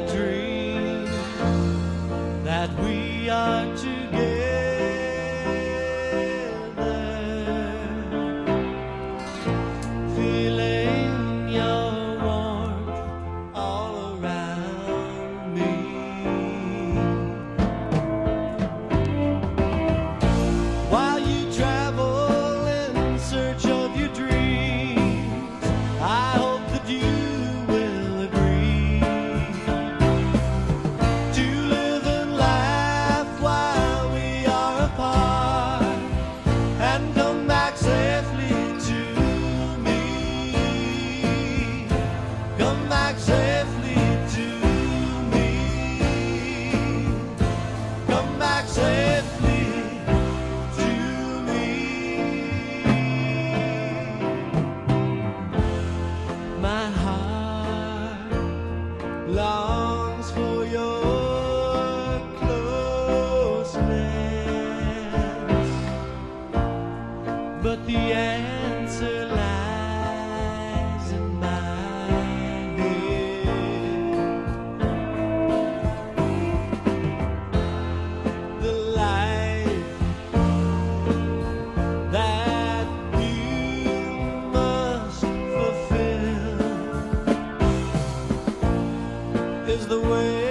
dream that we are together, feeling your warmth all around me. While you travel in search of your dreams, I hope that you will agree to live and laugh while we are apart, and come back safely to me. Come back safely to me. Come back safely to me. My heart longs for your closeness, but the answer lies in my head. The life that you must fulfill is the way